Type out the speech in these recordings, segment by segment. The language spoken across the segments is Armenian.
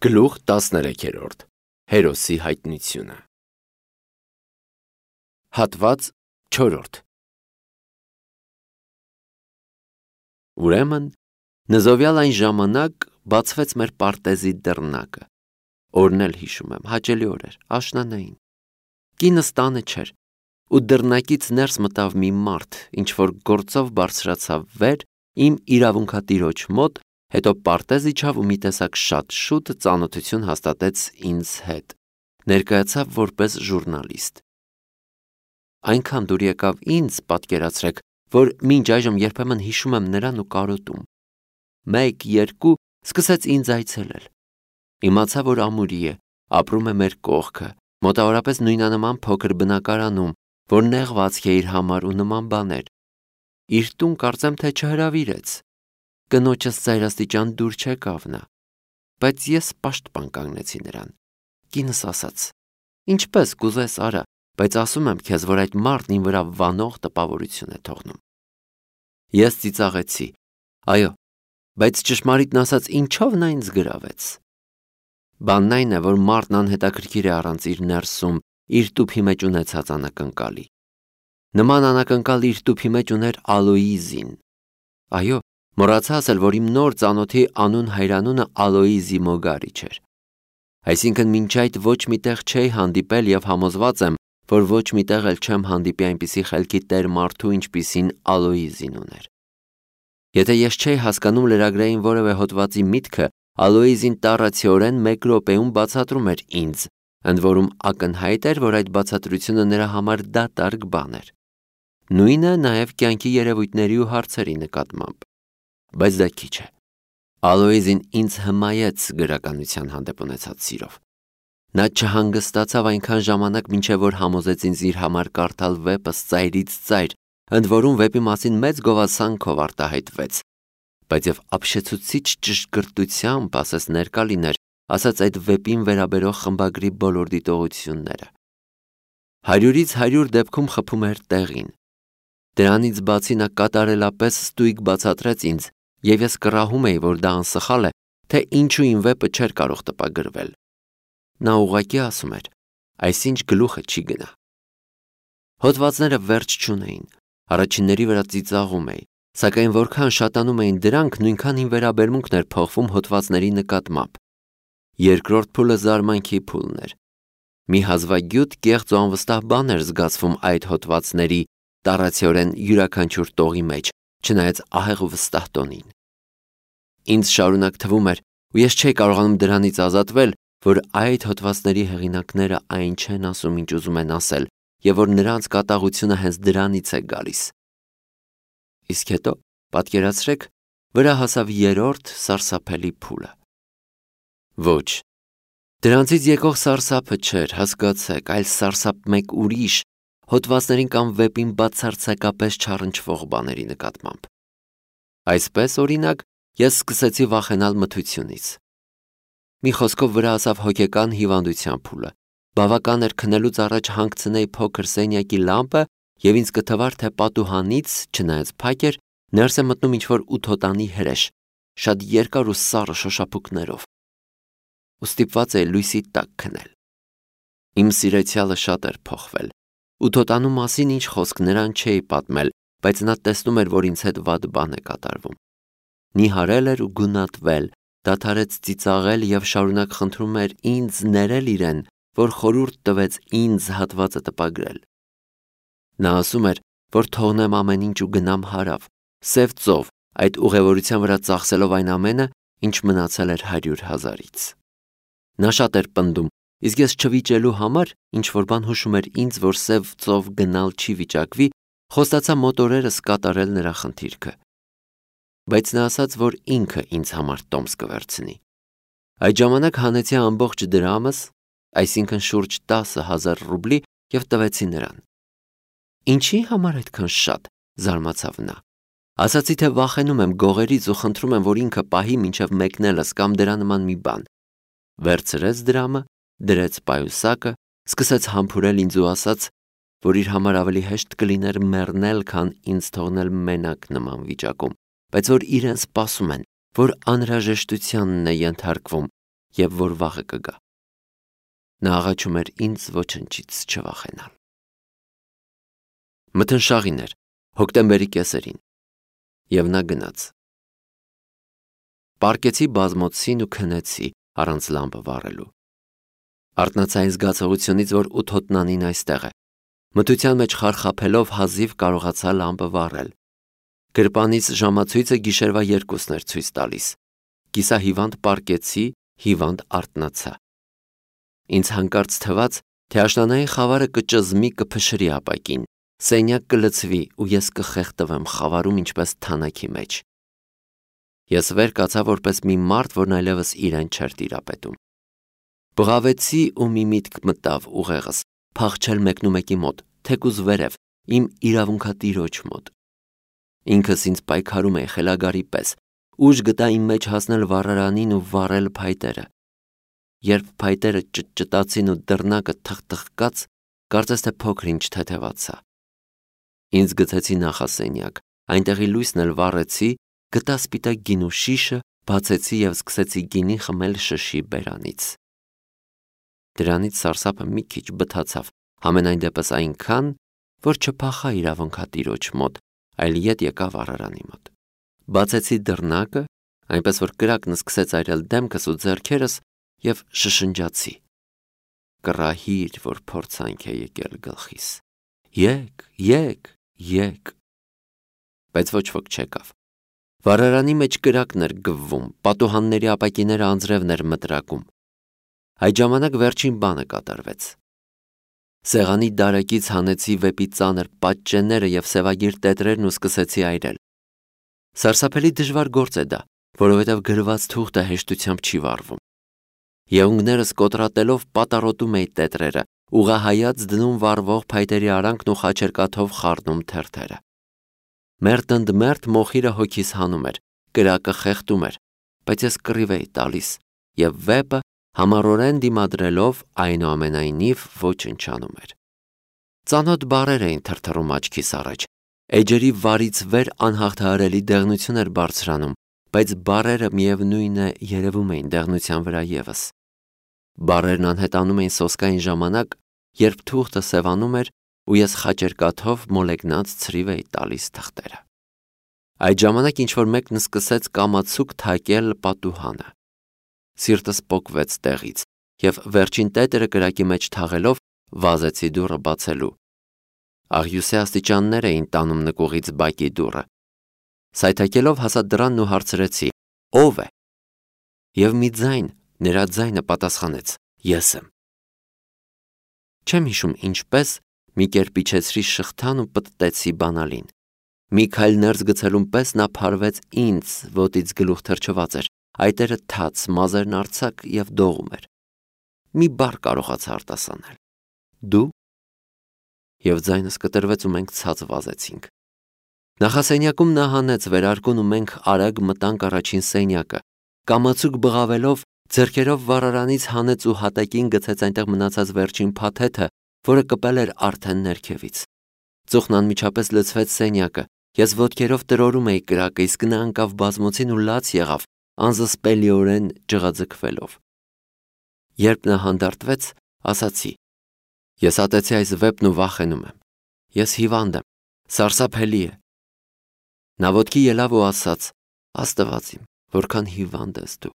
Գլուխ 13 Հերոսի հայտնությունը Հատված 4 Ուրեմն նզովյալ այն ժամանակ բացվեց մեր պարտեզի դռնակը, օրն էլ հիշում եմ, հաճելի օր էր, աշնանային, կինս տանը չէր, ու դռնակից ներս մտավ մի մարդ, ինչ-որ գործով բարձրացավ վեր իմ իրավունքատիրոջ մոտ, հետո պարտեզ իջավ ու մի տեսակ շատ շուտ ծանոթություն հաստատեց ինձ հետ, ներկայացավ որպես ժուրնալիստ, այնքան դուր եկավ ինձ, պատկերացրեք, որ մինչ այժմ երբեմն հիշում եմ նրան ու կարոտում, 1-2 սկսեց ինձ այցելել, իմացա, որ ամուրի է, ապրում է մեր կողքը, մոտավորապես նույնանման փոքր բնակարանում, որ նեղվածք է իր համար ու նման բաներ, իր տուն կարծեմ թե չհրավիրեց, կնոջս ծայրաստիճան դուր չեկավ նա, բայց ես պաշտպան կանգնեցի նրան, կինս ասաց, ինչպես կուզես արա, բայց ասում եմ քեզ, որ այդ մարդն իմ վրա վանող տպավորություն է թողնում, ես ծիծաղեցի, այո, բայց ճշմարիտն ասած ինչով նա ինձ գրավեց, բանն այն է, որ մարդն անհետաքրքիր է առանց իր ներսում, իր տուփի մեջ ունեցած անակնկալի, նման անակնկալ իր տուփի մեջ ուներ Ալոիզին, այո, մոռացա ասել, որ իմ նոր ծանոթի անուն հայրանունը Ալոիզի Մոգարիչ էր, այսինքն մինչ այդ ոչ մի տեղ չէի հանդիպել և համոզված եմ, որ ոչ մի տեղ էլ չեմ հանդիպի այնպիսի խելքի տեր մարդու, ինչպիսին Ալոիզին ուներ, եթե ես չէի հասկանում լրագրային որևէ հոդվածի միտքը, Ալոիզին տառացիորեն 1 րոպեում բացատրում էր ինձ, ընդ որում ակնհայտ էր, որ այդ բացատրությունը նրա համար դատարկ բան էր, նույնը նաև կյանքի երևույթների ու հարցերի նկատմամբ, բայց դա քիչ է, Ալոիզին ինձ հմայեց գրականության հանդեպ ունեցած սիրով, նա չհանգստացավ այնքան ժամանակ, մինչև որ համոզեց ինձ իր համար կարդալ վեպս ծայրից ծայր, ընդ որում վեպի մասին մեծ գովասանքով արտահայտվեց, բայց և ապշեցուցիչ ճշգրտությամբ, ասես ներկա լիներ, ասաց այդ վեպին վերաբերող խմբագրի բոլոր դիտողությունները, 100-ից 100 դեպքում խփում էր տեղին, դրանից բացի նա կատարելապես ստույգ բացատրեց ինձ, և ես կռահում էի, որ դա անսխալ է, թե ինչու իմ վեպը չէր կարող տպագրվել, նա ուղղակի ասում էր, այսինչ գլուխը չի գնա, հոդվածները վերջ չունեին, առաջինների վրա ծիծաղում էի, սակայն որքան շատանում էին դրանք, նույնքան իմ վերաբերմունքն էր փոխվում հոդվածների նկատմամբ, երկրորդ փուլը զարմանքի փուլն էր, մի հազվագյուտ կեղծ ու անվստահ բան էր զգացվում այդ հոդվածների տառացիորեն յուրաքանչյուր տողի մեջ, չնայած ահեղ ու վստահ տոնին, ինձ շարունակ թվում էր, ու ես չէի կարողանում դրանից ազատվել, որ այդ հոդվածների հեղինակները այն չեն ասում, ինչ ուզում են ասել, և որ նրանց կատաղությունը հենց դրանից է գալիս, իսկ հետո, պատկերացրեք, վրա հասավ երրորդ սարսափելի փուլը, ոչ, դրանցից եկող սարսափը չէր, հասկացեք, այլ սարսափ մեկ ուրիշ, հոդվածներին կամ վեպին բացարձակապես չառնչվող բաների նկատմամբ, այսպես, օրինակ, ես սկսեցի վախենալ մթությունից, մի խոսքով վրա հասավ հոգեկան հիվանդության փուլը, բավական էր քնելուց առաջ հանգցնեի փոքր սենյակի լամպը և ինձ կթվար, թե պատուհանից, չնայած փակ էր, ներս է մտնում ինչ-որ ութոտանի հրեշ, շատ երկար ու սառը շոշափուկներով, ու ստիպված էի լույսի տակ քնել, իմ սիրեցյալը շատ էր փոխվել, ութոտանու մասին ինչ խոսք նրան չէի պատմել, բայց նա տեսնում էր, որ ինձ հետ վատ բան է կատարվում, նիհարել էր ու գունատվել, դադարեց ծիծաղել և շարունակ խնդրում էր ինձ ներել իրեն, որ խորհուրդ տվեց ինձ հատվածը տպագրել, նա ասում էր, որ թողնեմ ամեն ինչ ու գնամ հարավ, սև ծով, այդ ուղևորության վրա ծախսելով այն ամենը, ինչ մնացել էր 100,000-ից, նա շատ էր պնդում, իսկ ես չվիճելու համար, ինչ-որ բան հուշում էր ինձ, որ սև ծով գնալ չի վիճակվի, խոստացա մոտորերս կատարել նրա խնդիրքը, բայց նա ասաց, որ ինքը ինձ համար տոմս կվերցնի, այդ ժամանակ հանեցի ամբողջ դրամս, այսինքն շուրջ 10,000 ռուբլի և տվեցի նրան, ինչի համար այդքան շատ, զարմացավ նա, ասացի, թե վախենում եմ գողերից ու խնդրում եմ, որ ինքը պահի մինչև մեկնելս կամ դրա նման մի բան, վերցրեց դրամը, դրեց պայուսակը, սկսեց համբուրել ինձ ու ասաց, որ իր համար ավելի հեշտ կլիներ մեռնել, քան ինձ թողնել մենակ նման վիճակում, բայց որ իրեն սպասում են, որ անհրաժեշտությանն է ենթարկվում եւ որ վաղը կգա։ Նա աղաչում էր ինձ ոչնչից չվախենալ։ Մթնշաղին էր, հոկտեմբերի կեսերին, եւ նա գնաց։ Պարկեցի բազմոցին ու քնեցի առանց լամպը վառելու։ Արթնացա այն զգացողությունից, որ 8 հոտնանին այստեղ է։ Մթության մեջ խարխափելով հազիվ կարողացա լամպը վառել։ Գրպանից ժամացույցը գիշերվա 2-ն էր ցույց տալիս։ Կիսահիվանդ պարկեցի, հիվանդ արթնացա։ Ինձ հանկարծ թվաց, թե աշնանային խավարը կճզմի, կփշրի ապակին, սենյակ կլցվի ու ես կխեղդվեմ խավարում ինչպես թանաքի մեջ։ Ես վեր կացա որպես մի մարդ, որն այլևս իրեն չէր տիրապետում։ Բղավեցի ու մի միտք մտավ ուղեղս, փախչել մեկնումեկի մոտ, թեկուզ վերև, իմ իրավունքատիրոջ մոտ։ Ինքս ինձ պայքարում էի խելագարի պես, ուժ գտա իմ մեջ հասնել վառարանին ու վառել փայտերը։ Երբ փայտերը ճտճտացին ու դռնակը թխթխկաց, կարծես թե փոքր-ինչ թեթևացա։ Ինձ գցեցի նախասենյակ, այնտեղի լույսն էլ վառեցի, գտա սպիտակ գինու շիշը, բացեցի եւ սկսեցի գինի խմել շշի բերանից։ Դրանից սարսափը մի քիչ բթացավ, համենայն դեպս այնքան, որ չփախա իրավունքատիրոջ մոտ, այլ ետ եկա վառարանի մոտ։ Բացեցի դռնակը, այնպես որ կրակն սկսեց այրել դեմքս ու ձեռքերս եւ շշնջացի. կռահիր, որ փորձանք է եկել գլխիս։ Եկ։ Բայց ոչ ոք չեկավ։ Վառարանի մեջ կրակն էր գվվում, պատուհանների ապակիները անձրևն էր մտրակում։ Այդ ժամանակ վերջին բանը կատարվեց։ Սեղանի դարակից հանեցի վեպի ծանր պատճենները եւ սևագիր տետրերն ու սկսեցի այրել։ Սարսափելի դժվար գործ է դա, որովհետև գրված թուղթը հեշտությամբ չի վառվում։ Եղունգներս կոտրատելով պատառոտում էի տետրերը, ուղղահայաց դնում վառվող փայտերի արանքն ու խաչերկաթով խառնում թերթերը։ Մերթ մոխիրը հոգիս հանում էր, կրակը խեղդում էր, բայց ես կռիվ էի տալիս, եւ վեպը համառորեն դիմադրելով այնուամենայնիվ ոչնչանում էր։ Ծանոթ բառեր էին թրթռում աչքիս առաջ, էջերի վարից վեր անհաղթահարելի դեղնություն էր բարձրանում, բայց բառերը միևնույն է երևում էին դեղնության վրա ևս։ Բառերն անհետանում էին սոսկային ժամանակ, երբ թուղթը սևանում էր ու ես խաչերկաթով մոլեգնած ցրիվ էի տալիս թղթերը։ Այդ ժամանակ ինչ-որ մեկն սկսեց կամացուկ թակել պատուհանը։ Սիրտս պոկվեց տեղից եւ վերջին տետրը կրակի մեջ թաղելով վազեցի դուռը բացելու։ Աղյուսե աստիճաններ էին տանում նկուղից բակի դուռը։ Սայթաքելով հասա դռանն ու հարցրեցի. ով է։ Եվ մի ձայն, նրա ձայնը պատասխանեց. ես եմ։ Չեմ հիշում ինչպես, մի կերպ իջեցրի շղթան ու պտտեցի բանալին։ Մի քայլ ներս գցելուն պես նա փարվեց ինձ, ոտից գլուխ թրջված էր, այտերը թաց, մազերն արձակ եւ դողում էր։ Մի բառ կարողացա արտասանել. դու։ Եվ ձայնս կտրվեց ու մենք ցած վազեցինք։ Նախասենյակում նա հանեց վերարկուն ու մենք արագ մտանք առաջին սենյակը։ Կամացուկ բղավելով, ձեռքերով վառարանից հանեց ու հատակին գցեց այնտեղ մնացած վերջին փաթեթը, որը կպել էր արդեն ներքևից։ Ծուխն անմիջապես լցվեց սենյակը։ Ես ոտքերով տրորում էի կրակը, իսկ նա ընկավ բազմոցին ու լաց եղավ, անզսպելիորեն ջղաձգվելով։ Երբ նա հանդարտվեց, ասացի. ես ատեցի այս վեպն ու վախենում եմ։ Ես հիվանդ եմ, սարսափելի է։ Նա ոտքի ելավ ու ասաց. Աստված իմ, որքան հիվանդ ես դու։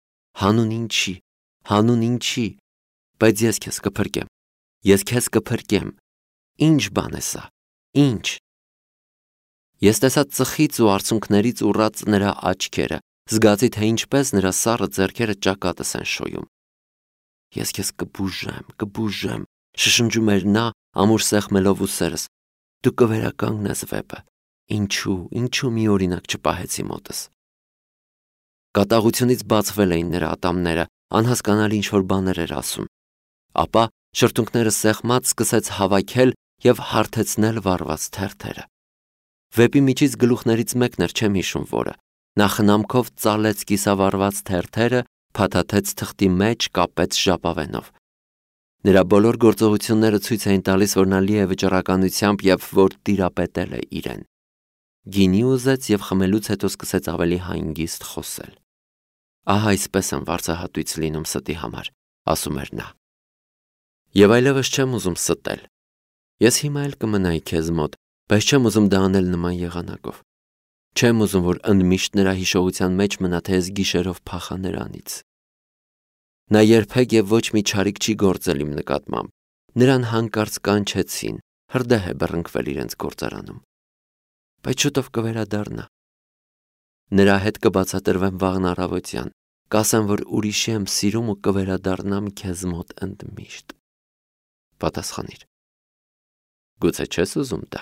Հանուն ինչի, բայց ես քեզ կփրկեմ։ Ինչ բան է սա, ինչ։ Ես տեսա ծխից ու արցունքներից ուռած նրա աչքերը, զգացի, թե ինչպես նրա սառը ձեռքերը ճակատս են շոյում։ Ես քեզ կբուժեմ, շշնջում էր նա, ամուր սեղմելով ուսերս։ Դու կվերականգնես վեպը։ Ինչու մի օրինակ չպահեցի մոտս։ Կատաղությունից բացվել էին նրա ատամները, անհասկանալի ինչ-որ բաներ էր ասում։ Ապա շրթունքները սեղմած սկսեց հավաքել եւ հարթեցնել վառված թերթերը։ Վեպի միջից գլուխներից մեկն էր, չեմ հիշում որը։ Նա խնամքով ծալեց կիսավառված թերթերը, փաթաթեց թղթի մեջ, կապեց ժապավենով։ Նրա բոլոր գործողությունները ցույց էին տալիս, որ նա լի է վճռականությամբ եւ որ տիրապետել է իրեն։ Գինի ուզեց եւ խմելուց հետո սկսեց ավելի հանգիստ խոսել։ Ահա այսպես եմ վարձահատույց լինում ստի համար, ասում էր նա։ Եվ այլևս չեմ ուզում ստել։ Ես հիմա էլ կմնայի քեզ մոտ, բայց չեմ ուզում դա անել նման եղանակով։ Չեմ ուզում, որ ընդմիշտ նրա հիշողության մեջ մնա, թե ես գիշերով փախա նրանից։ Նա երբեք եւ ոչ մի չարիք չի գործել իմ նկատմամբ։ Նրան հանկարծ կանչեցին, հրդեհ է բռնկվել իրենց գործարանում։ Բայց շուտով կվերադառնա։ Նրա հետ կբացատրվեմ վաղն առավոտյան, կասեմ, որ ուրիշի եմ սիրում ու կվերադառնամ քեզ մոտ ընդմիշտ։ Պատասխանիր։ Գուցե չես ուզում դա։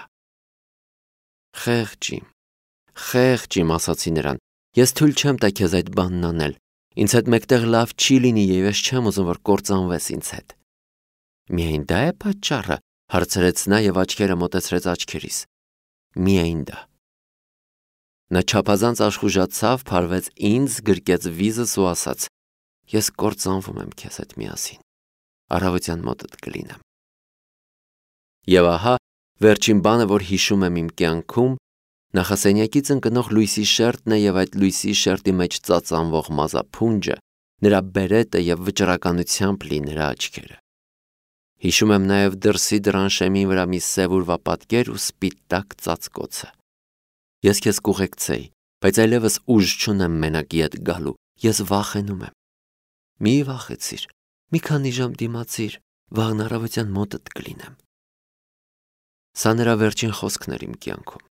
Խեղճ իմ, ասացի նրան, ես թույլ չեմ տա քեզ այդ բանն անել, ինձ հետ մեկտեղ լավ չի լինի եւ ես չեմ ուզում, որ կործանվես ինձ հետ։ Միայն դա է պատճառը, հարցրեց նա եւ աչքերը մոտեցրեց աչքերիս։ Միայն դա։ Նա չափազանց աշխուժացավ, փարվեց ինձ, գրկեց վիզս ու ասաց. Ես կործանվում եմ քեզ հետ միասին։ Առավոտյան մոտդ կլինեմ։ Եվ ահա, վերջին բանը, որ հիշում եմ իմ կյանքում, նախասենյակից ընկնող լույսի շերտն է եւ այդ լույսի շերտի մեջ ծածանվող մազափունջը, նրա բերետը եւ վճռականությամբ լի նրա աչքերը։ Հիշում եմ նաեւ դրսի դռան շեմին վրա մի սևուրվա պատկեր ու սպիտակ ծածկոցը։ Ես քեզ կուղեկցեի, բայց այլևս ուժ չունեմ մենակի հետ գալու, ես վախենում եմ։ Մի վախեցիր, մի քանի ժամ դիմացիր, վաղն առավոտյան մոտդ կլինեմ։ Սա նրա վերջին խոսքն էր իմ կյանքում։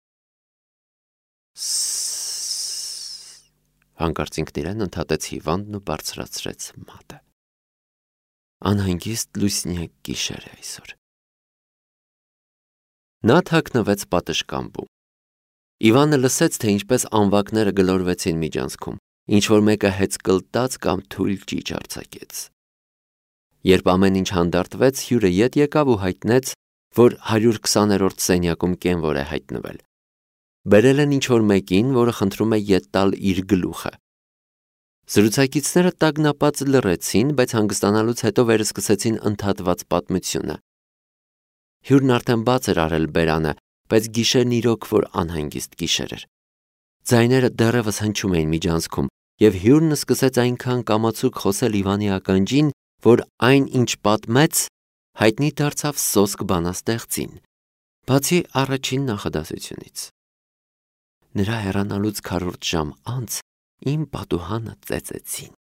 Հանկարծ ինքն իրեն ընդհատեց հիվանդն ու բարձրացրեց մատը։ Անհանգիստ լուսնյակ գիշեր է այսօր։ Նա թաքնվեց պատշգամբում։ Իվանը լսեց, թե ինչպես անվակները գլորվեցին միջանցքում, ինչ-որ մեկը հեծկլտաց կամ թույլ ճիչ արձակեց։ Երբ ամեն ինչ հանդարտվեց, հյուրը ետ եկավ ու հայտնեց, որ 120-րդ սենյակում կենվոր է հայտնվել։ Բերել են ինչ-որ մեկին, որը խնդրում է ետ տալ իր գլուխը։ Զրուցակիցները տագնապած լռեցին, բայց հանգստանալուց հետո վերսկսեցին ընդհատված պատմությունը։ Հյուրն արդեն բաց էր արել բերանը, բայց գիշերն իրոք որ անհանգիստ գիշեր էր։ Ձայները դեռևս հնչում էին միջանցքում, եւ հյուրն սկսեց այնքան կամացուկ խոսել Իվանի ականջին, որ այն, ինչ պատմեց, հայտնի դարձավ սոսկ բանաստեղծին, բացի առաջին նախադասությունից։ Նրա հեռանալուց քառորդ ժամ անց իմ պատուհանը ծեծեցին։